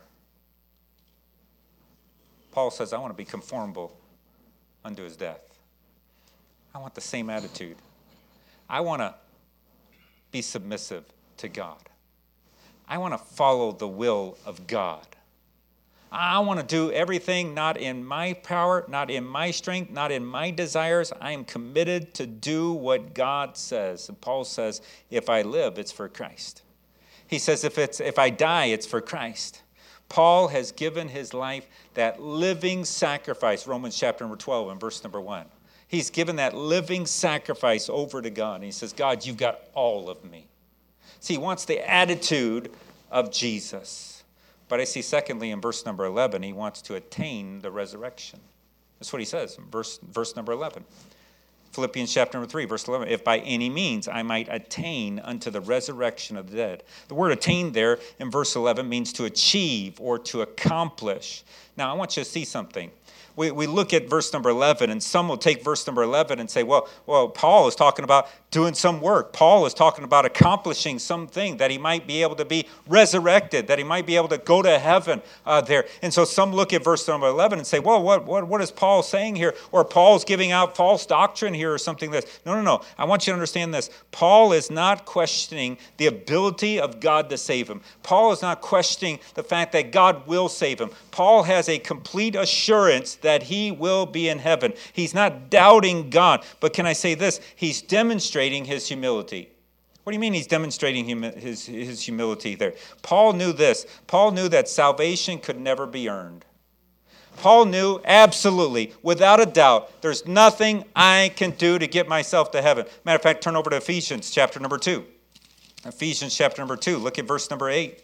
Paul says, I want to be conformable unto his death. I want the same attitude. I want to be submissive to God. I want to follow the will of God. I want to do everything not in my power, not in my strength, not in my desires. I am committed to do what God says. And Paul says, if I live, it's for Christ. He says, if it's if I die, it's for Christ. Paul has given his life that living sacrifice, Romans chapter number twelve and verse number one. He's given that living sacrifice over to God. And he says, God, you've got all of me. See, he wants the attitude of Jesus. But I see secondly in verse number eleven, he wants to attain the resurrection. That's what he says in verse, verse number eleven. Philippians chapter number three, verse eleven, if by any means I might attain unto the resurrection of the dead. The word attain there in verse eleven means to achieve or to accomplish. Now I want you to see something. we, we look at verse number eleven, and some will take verse number eleven and say, well, well, Paul is talking about doing some work. Paul is talking about accomplishing something, that he might be able to be resurrected, that he might be able to go to heaven uh, there. And so some look at verse number eleven and say, well, what, what, what is Paul saying here? Or Paul's giving out false doctrine here or something like this. No, no, no. I want you to understand this. Paul is not questioning the ability of God to save him. Paul is not questioning the fact that God will save him. Paul has a complete assurance that he will be in heaven. He's not doubting God. But can I say this? He's demonstrating his humility. What do you mean he's demonstrating humi- his, his humility there? Paul knew this. Paul knew that salvation could never be earned. Paul knew absolutely, without a doubt, there's nothing I can do to get myself to heaven. Matter of fact, turn over to Ephesians chapter number two. Ephesians chapter number two. Look at verse number eight.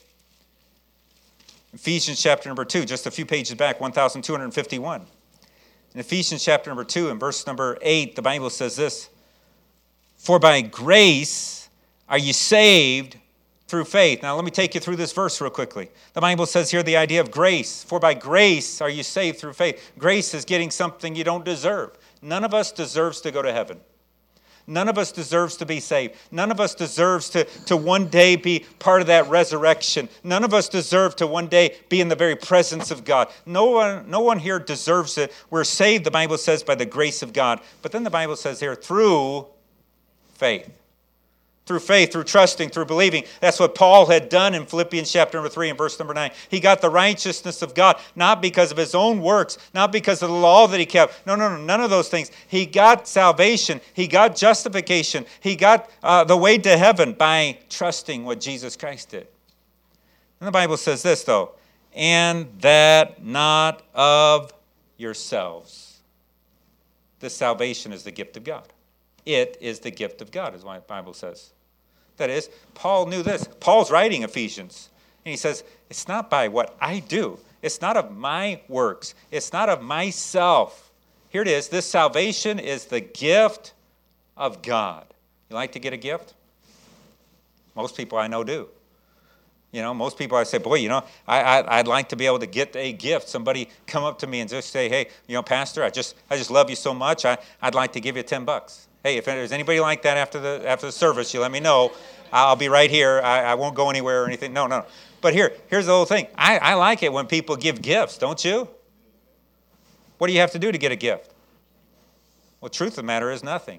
Ephesians chapter number two, just a few pages back, one thousand two hundred fifty-one. In Ephesians chapter number two, and verse number eight, the Bible says this: For by grace are you saved through faith. Now let me take you through this verse real quickly. The Bible says here the idea of grace. For by grace are you saved through faith. Grace is getting something you don't deserve. None of us deserves to go to heaven. None of us deserves to be saved. None of us deserves to, to one day be part of that resurrection. None of us deserve to one day be in the very presence of God. No one, no one here deserves it. We're saved, the Bible says, by the grace of God. But then the Bible says here, through faith. Through faith, through trusting, through believing. That's what Paul had done in Philippians chapter number three and verse number nine. He got the righteousness of God, not because of his own works, not because of the law that he kept. No, no, no, none of those things. He got salvation. He got justification. He got uh, the way to heaven by trusting what Jesus Christ did. And the Bible says this, though, and that not of yourselves. This salvation is the gift of God. It is the gift of God, is what the Bible says. That is, Paul knew this. Paul's writing Ephesians, and he says, it's not by what I do. It's not of my works. It's not of myself. Here it is. This salvation is the gift of God. You like to get a gift? Most people I know do. You know, most people I say, boy, you know, I, I, I'd like to be able to get a gift. Somebody come up to me and just say, hey, you know, Pastor, I just I just love you so much. I, I'd like to give you ten bucks. Hey, if there's anybody like that after the after the service, you let me know. I'll be right here. I, I won't go anywhere or anything. No, no. But here, here's the whole thing. I, I like it when people give gifts, don't you? What do you have to do to get a gift? Well, truth of the matter is nothing.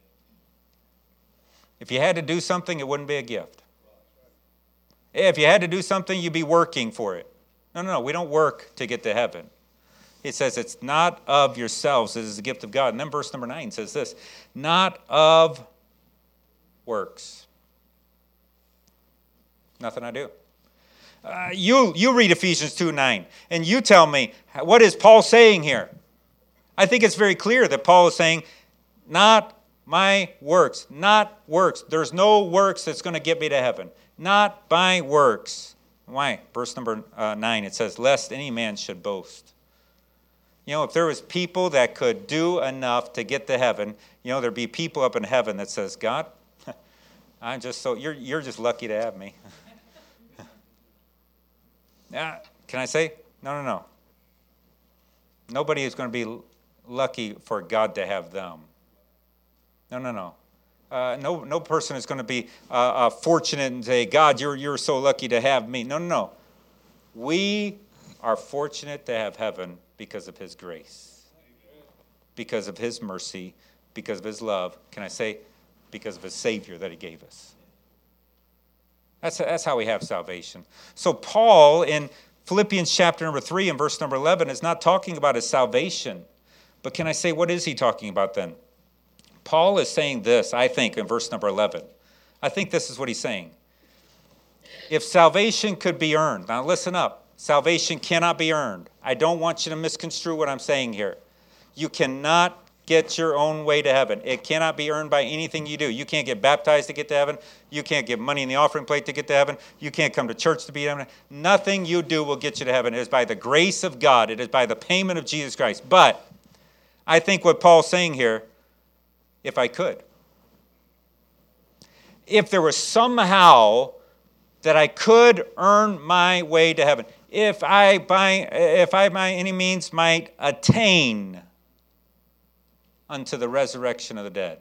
If you had to do something, it wouldn't be a gift. If you had to do something, you'd be working for it. No, no, no. We don't work to get to heaven. It says it's not of yourselves. It is a gift of God. And then verse number nine says this, not of works. Nothing I do. Uh, you, you read Ephesians two nine, and you tell me, what is Paul saying here? I think it's very clear that Paul is saying, not my works, not works. There's no works that's going to get me to heaven. Not by works. Why? Verse number uh, nine, it says, lest any man should boast. You know, if there was people that could do enough to get to heaven, you know, there'd be people up in heaven that says, God, I'm just so, you're you're just lucky to have me. Yeah, can I say? No, no, no. Nobody is going to be lucky for God to have them. No, no, no. Uh, no, no person is going to be uh, uh, fortunate and say, God, you're you're so lucky to have me. No, no, no. We are fortunate to have heaven because of his grace, because of his mercy, because of his love. Can I say, because of his Savior that he gave us? That's, that's how we have salvation. So Paul in Philippians chapter number three and verse number eleven is not talking about his salvation. But can I say, what is he talking about then? Paul is saying this, I think, in verse number eleven. I think this is what he's saying. If salvation could be earned, now listen up. Salvation cannot be earned. I don't want you to misconstrue what I'm saying here. You cannot get your own way to heaven. It cannot be earned by anything you do. You can't get baptized to get to heaven. You can't give money in the offering plate to get to heaven. You can't come to church to be in heaven. Nothing you do will get you to heaven. It is by the grace of God. It is by the payment of Jesus Christ. But I think what Paul's saying here, if I could, if there was somehow that I could earn my way to heaven, if I by if I by any means might attain unto the resurrection of the dead.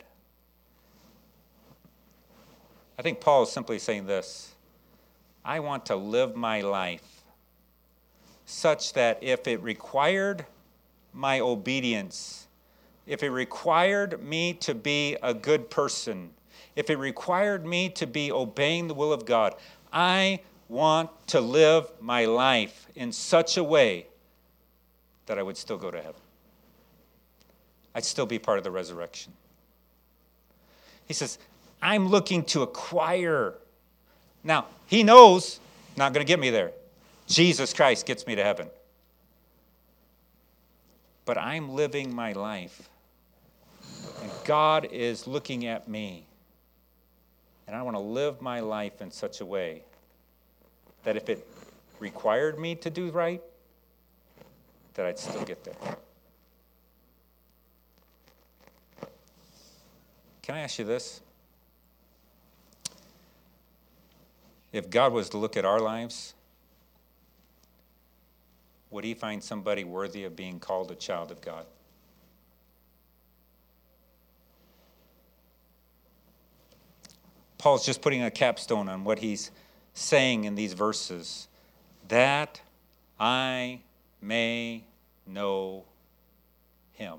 I think Paul is simply saying this: I want to live my life such that if it required my obedience, if it required me to be a good person, if it required me to be obeying the will of God, I want to live my life in such a way that I would still go to heaven. I'd still be part of the resurrection. He says, I'm looking to acquire. Now, he knows, not going to get me there. Jesus Christ gets me to heaven. But I'm living my life. And God is looking at me. And I want to live my life in such a way that if it required me to do right, that I'd still get there. Can I ask you this? If God was to look at our lives, would he find somebody worthy of being called a child of God? Paul's just putting a capstone on what he's saying in these verses. That I may know him.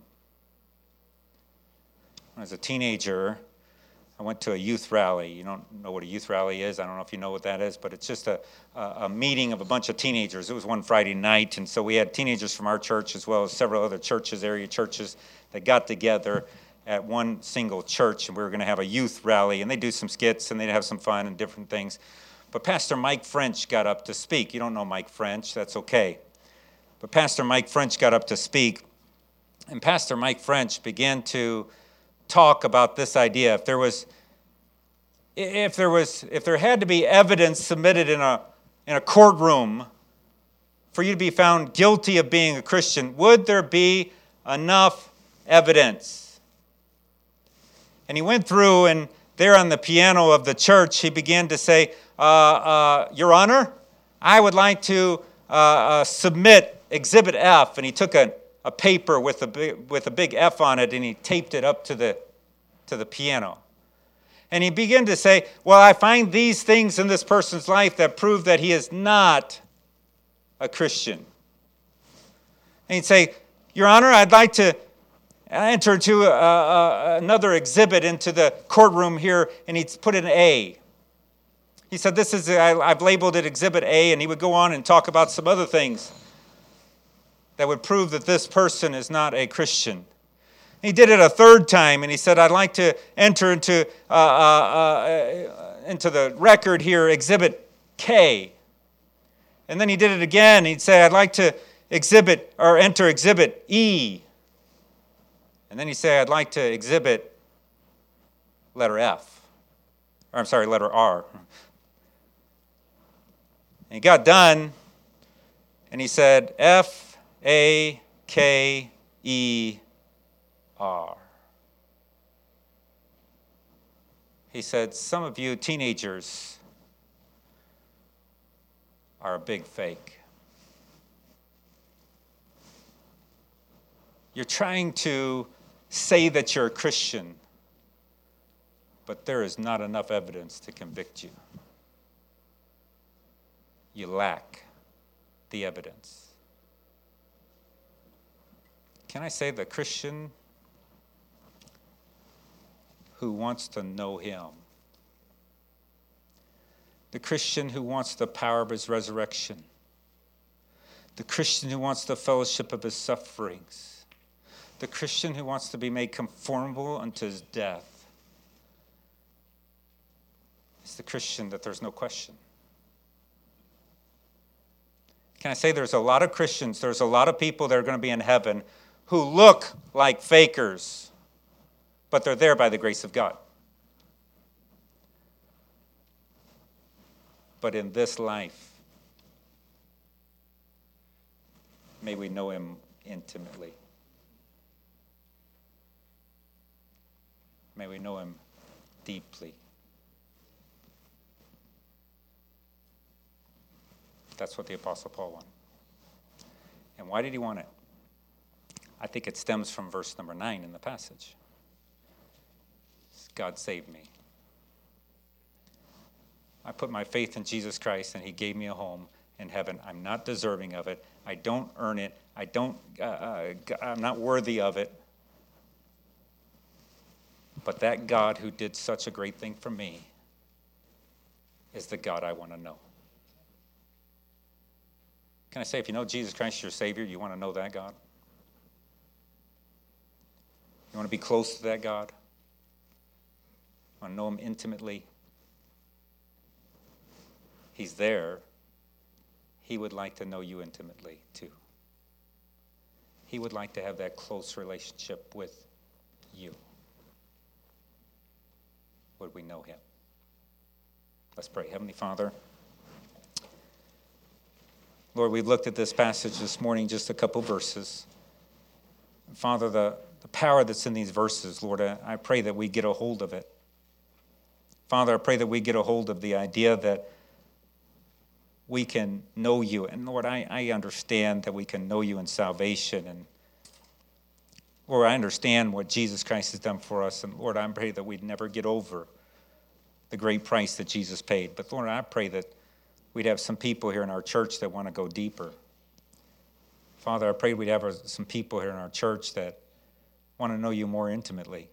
When I was a teenager, I went to a youth rally. You don't know what a youth rally is. I don't know if you know what that is, but it's just a, a, a meeting of a bunch of teenagers. It was one Friday night, and so we had teenagers from our church as well as several other churches, area churches, that got together at one single church, and we were going to have a youth rally, and they do some skits, and they'd have some fun and different things. But Pastor Mike French got up to speak. You don't know Mike French. That's okay. But Pastor Mike French got up to speak, and Pastor Mike French began to talk about this idea. If there was, if there was, if there had to be evidence submitted in a in a courtroom for you to be found guilty of being a Christian, would there be enough evidence? And he went through, and there on the piano of the church, he began to say, uh, uh, Your Honor, I would like to uh, uh, submit Exhibit F. And he took a, a paper with a, big, with a big F on it, and he taped it up to the, to the piano. And he began to say, well, I find these things in this person's life that prove that he is not a Christian. And he'd say, Your Honor, I'd like to enter to uh, uh, another exhibit into the courtroom here, and he'd put an A. He said, this is, I, I've labeled it Exhibit A, and he would go on and talk about some other things that would prove that this person is not a Christian. He did it a third time, and he said, I'd like to enter into, uh, uh, uh, into the record here, Exhibit K. And then he did it again. He'd say, I'd like to exhibit or enter Exhibit E. And then he'd say, I'd like to exhibit letter F. Or I'm sorry, letter R. And he got done, and he said, F, A, K, E, R. He said, some of you teenagers are a big fake. You're trying to say that you're a Christian, but there is not enough evidence to convict you. You lack the evidence. Can I say the Christian who wants to know him, the Christian who wants the power of his resurrection, the Christian who wants the fellowship of his sufferings, the Christian who wants to be made conformable unto his death, is the Christian that there's no question. Can I say there's a lot of Christians, there's a lot of people that are going to be in heaven who look like fakers, but they're there by the grace of God. But in this life, may we know him intimately. May we know him deeply. That's what the Apostle Paul wanted. And why did he want it? I think it stems from verse number nine in the passage. God saved me. I put my faith in Jesus Christ, and he gave me a home in heaven. I'm not deserving of it. I don't earn it. I don't, uh, uh, I'm not worthy of it. But that God who did such a great thing for me is the God I want to know. Can I say, if you know Jesus Christ, your Savior, you want to know that God? You want to be close to that God? You want to know him intimately? He's there. He would like to know you intimately, too. He would like to have that close relationship with you. Would we know him? Let's pray. Heavenly Father, Lord, we've looked at this passage this morning, just a couple verses. Father, the, the power that's in these verses, Lord, I, I pray that we get a hold of it. Father, I pray that we get a hold of the idea that we can know you. And Lord, I, I understand that we can know you in salvation. And Lord, I understand what Jesus Christ has done for us. And Lord, I pray that we'd never get over the great price that Jesus paid. But Lord, I pray that we'd have some people here in our church that want to go deeper. Father, I pray we'd have some people here in our church that want to know you more intimately.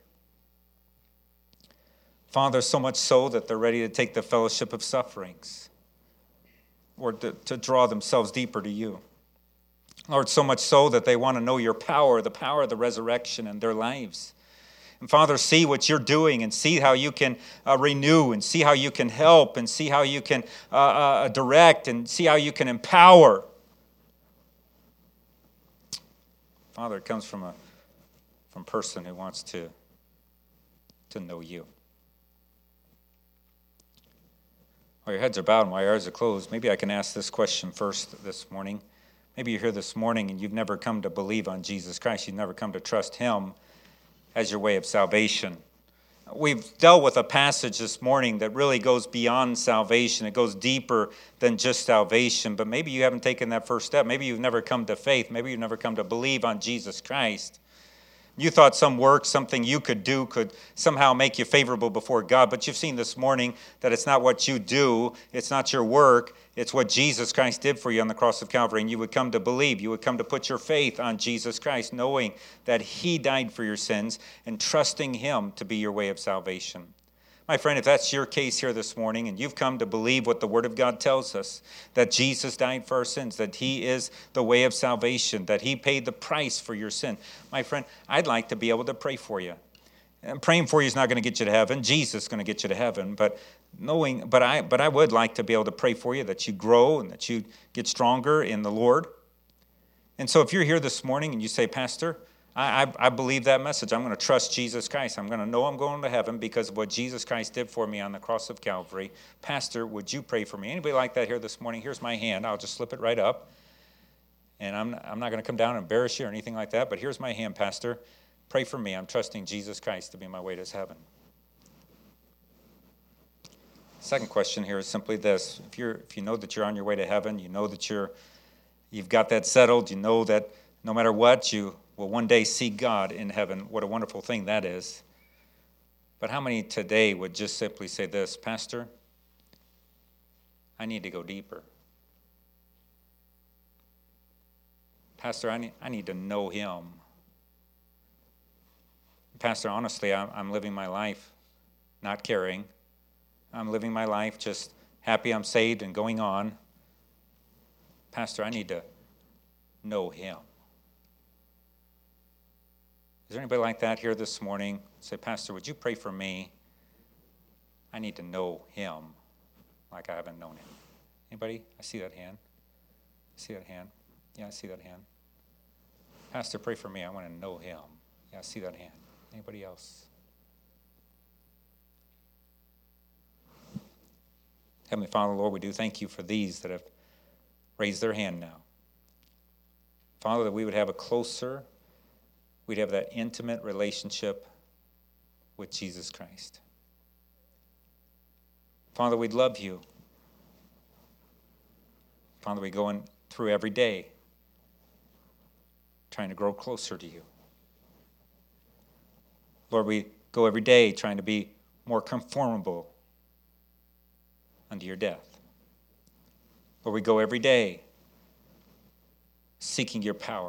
Father, so much so that they're ready to take the fellowship of sufferings, or to, to draw themselves deeper to you. Lord, so much so that they want to know your power, the power of the resurrection in their lives. And Father, see what you're doing and see how you can uh, renew and see how you can help and see how you can uh, uh, direct and see how you can empower. Father, it comes from a from a person who wants to, to know you. While your heads are bowed and while your eyes are closed, maybe I can ask this question first this morning. Maybe you're here this morning and you've never come to believe on Jesus Christ. You've never come to trust him as your way of salvation. We've dealt with a passage this morning that really goes beyond salvation. It goes deeper than just salvation. But maybe you haven't taken that first step. Maybe you've never come to faith. Maybe you've never come to believe on Jesus Christ. You thought some work, something you could do, could somehow make you favorable before God. But you've seen this morning that it's not what you do. It's not your work. It's what Jesus Christ did for you on the cross of Calvary. And you would come to believe. You would come to put your faith on Jesus Christ, knowing that he died for your sins and trusting him to be your way of salvation. My friend, if that's your case here this morning and you've come to believe what the Word of God tells us, that Jesus died for our sins, that he is the way of salvation, that he paid the price for your sin, my friend, I'd like to be able to pray for you. And praying for you is not going to get you to heaven. Jesus is going to get you to heaven. But knowing, but I, but I would like to be able to pray for you that you grow and that you get stronger in the Lord. And so if you're here this morning and you say, Pastor, I, I, I believe that message. I'm going to trust Jesus Christ. I'm going to know I'm going to heaven because of what Jesus Christ did for me on the cross of Calvary. Pastor, would you pray for me? Anybody like that here this morning? Here's my hand. I'll just slip it right up. And I'm, I'm not going to come down and embarrass you or anything like that, but here's my hand, Pastor. Pray for me. I'm trusting Jesus Christ to be my way to heaven. Second question here is simply this. If you're if you know that you're on your way to heaven, you know that you're you've got that settled, you know that no matter what, you will one day see God in heaven. What a wonderful thing that is. But how many today would just simply say this, Pastor, I need to go deeper. Pastor, I need, I need to know him. Pastor, honestly, I'm, I'm living my life not caring. I'm living my life just happy I'm saved and going on. Pastor, I need to know him. Is there anybody like that here this morning? Say, Pastor, would you pray for me? I need to know him like I haven't known him. Anybody? I see that hand. I see that hand. Yeah, I see that hand. Pastor, pray for me. I want to know him. Yeah, I see that hand. Anybody else? Heavenly Father, Lord, we do thank you for these that have raised their hand now. Father, that we would have a closer, we'd have that intimate relationship with Jesus Christ. Father, we'd love you. Father, we go in through every day trying to grow closer to you. Lord, we go every day trying to be more conformable unto your death. Lord, we go every day seeking your power.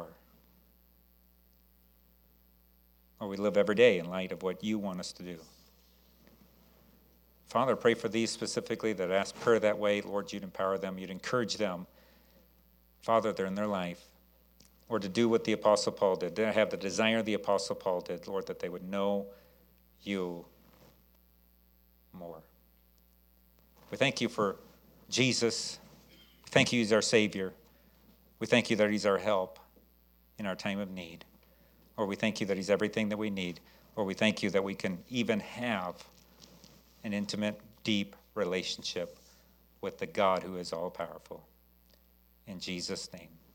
Lord, we live every day in light of what you want us to do. Father, I pray for these specifically that ask prayer that way. Lord, you'd empower them. You'd encourage them. Father, they're in their life. Or to do what the Apostle Paul did. To have the desire the Apostle Paul did, Lord, that they would know you more. We thank you for Jesus. We thank you he's our Savior. We thank you that he's our help in our time of need. Lord, we thank you that he's everything that we need. Lord, we thank you that we can even have an intimate, deep relationship with the God who is all-powerful. In Jesus' name.